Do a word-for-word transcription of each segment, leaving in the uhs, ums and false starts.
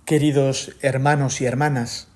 Queridos hermanos y hermanas,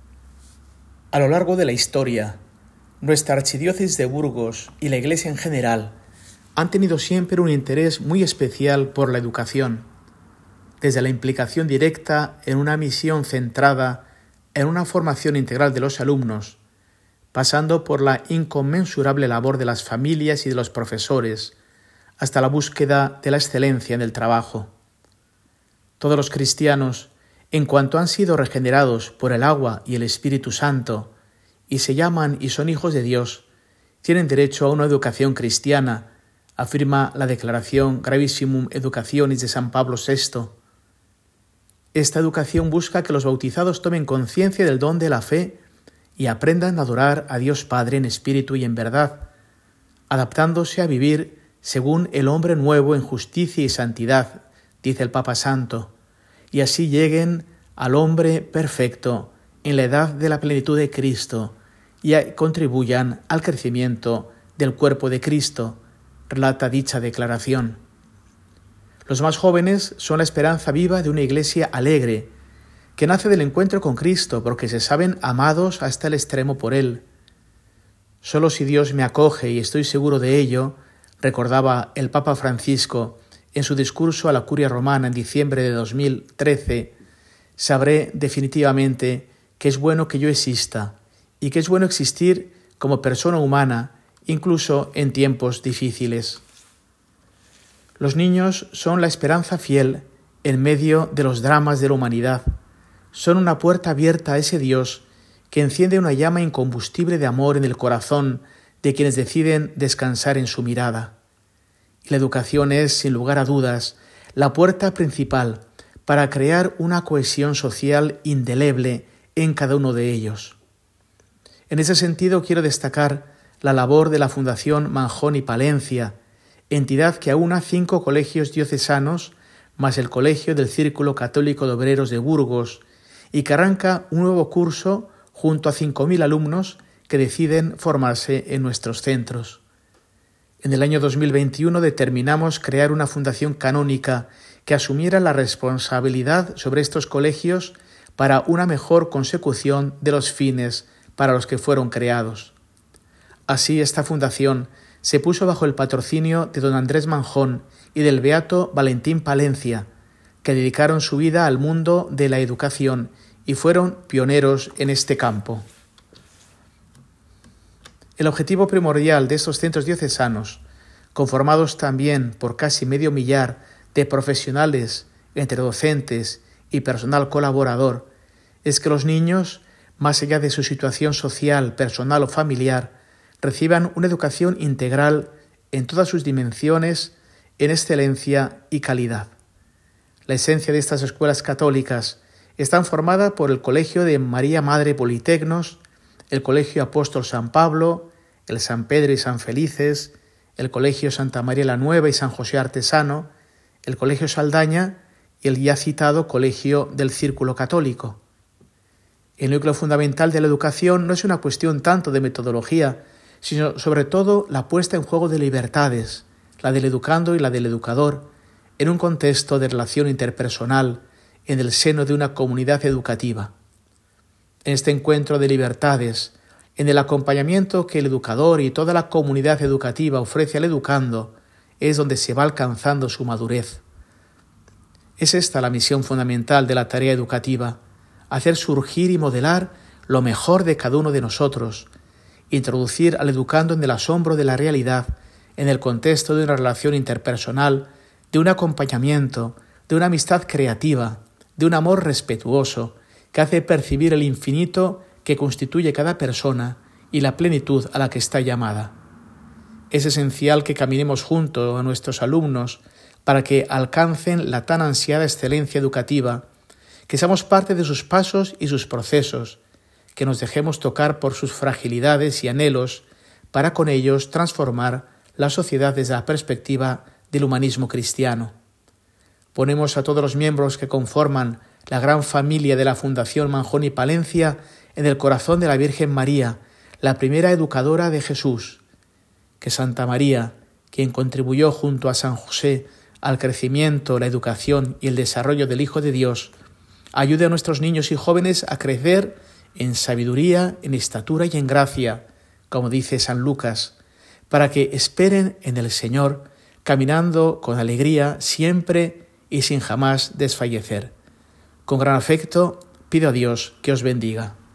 a lo largo de la historia, nuestra archidiócesis de Burgos y la Iglesia en general han tenido siempre un interés muy especial por la educación, desde la implicación directa en una misión centrada en una formación integral de los alumnos, pasando por la inconmensurable labor de las familias y de los profesores, hasta la búsqueda de la excelencia en el trabajo. Todos los cristianos, en cuanto han sido regenerados por el agua y el Espíritu Santo, y se llaman y son hijos de Dios, tienen derecho a una educación cristiana, afirma la Declaración Gravissimum Educationis de San Pablo sexto. Esta educación busca que los bautizados tomen conciencia del don de la fe y aprendan a adorar a Dios Padre en espíritu y en verdad, adaptándose a vivir según el hombre nuevo en justicia y santidad, dice el Papa Santo, y así lleguen al hombre perfecto en la edad de la plenitud de Cristo y contribuyan al crecimiento del cuerpo de Cristo, relata dicha declaración. Los más jóvenes son la esperanza viva de una iglesia alegre, que nace del encuentro con Cristo porque se saben amados hasta el extremo por Él. Solo si Dios me acoge y estoy seguro de ello, recordaba el Papa Francisco en su discurso a la Curia Romana en diciembre de dos mil trece, sabré definitivamente que es bueno que yo exista y que es bueno existir como persona humana, incluso en tiempos difíciles. Los niños son la esperanza fiel en medio de los dramas de la humanidad. Son una puerta abierta a ese Dios que enciende una llama incombustible de amor en el corazón de quienes deciden descansar en su mirada. Y la educación es, sin lugar a dudas, la puerta principal para crear una cohesión social indeleble en cada uno de ellos. En ese sentido quiero destacar la labor de la Fundación Manjón y Palencia, entidad que aúna cinco colegios diocesanos más el Colegio del Círculo Católico de Obreros de Burgos y que arranca un nuevo curso junto a cinco mil alumnos que deciden formarse en nuestros centros. En el año dos mil veintiuno determinamos crear una fundación canónica que asumiera la responsabilidad sobre estos colegios para una mejor consecución de los fines para los que fueron creados. Así, esta fundación se puso bajo el patrocinio de don Andrés Manjón y del beato Valentín Palencia, que dedicaron su vida al mundo de la educación y fueron pioneros en este campo. El objetivo primordial de estos centros diocesanos, conformados también por casi medio millar de profesionales entre docentes y personal colaborador, es que los niños, más allá de su situación social, personal o familiar, reciban una educación integral en todas sus dimensiones, en excelencia y calidad. La esencia de estas escuelas católicas están formadas por el Colegio de María Madre Politecnos, el Colegio Apóstol San Pablo, el San Pedro y San Felices, el Colegio Santa María la Nueva y San José Artesano, el Colegio Saldaña y el ya citado Colegio del Círculo Católico. El núcleo fundamental de la educación no es una cuestión tanto de metodología, sino sobre todo la puesta en juego de libertades, la del educando y la del educador, en un contexto de relación interpersonal en el seno de una comunidad educativa. En este encuentro de libertades, en el acompañamiento que el educador y toda la comunidad educativa ofrece al educando, es donde se va alcanzando su madurez. Es esta la misión fundamental de la tarea educativa, hacer surgir y modelar lo mejor de cada uno de nosotros, introducir al educando en el asombro de la realidad, en el contexto de una relación interpersonal, de un acompañamiento, de una amistad creativa, de un amor respetuoso, que hace percibir el infinito que constituye cada persona y la plenitud a la que está llamada. Es esencial que caminemos junto a nuestros alumnos para que alcancen la tan ansiada excelencia educativa, que seamos parte de sus pasos y sus procesos, que nos dejemos tocar por sus fragilidades y anhelos para con ellos transformar la sociedad desde la perspectiva del humanismo cristiano. Ponemos a todos los miembros que conforman la gran familia de la Fundación Manjón y Palencia en el corazón de la Virgen María, la primera educadora de Jesús. Que Santa María, quien contribuyó junto a San José al crecimiento, la educación y el desarrollo del Hijo de Dios, ayude a nuestros niños y jóvenes a crecer en sabiduría, en estatura y en gracia, como dice San Lucas, para que esperen en el Señor, caminando con alegría siempre y sin jamás desfallecer. Con gran afecto, pido a Dios que os bendiga.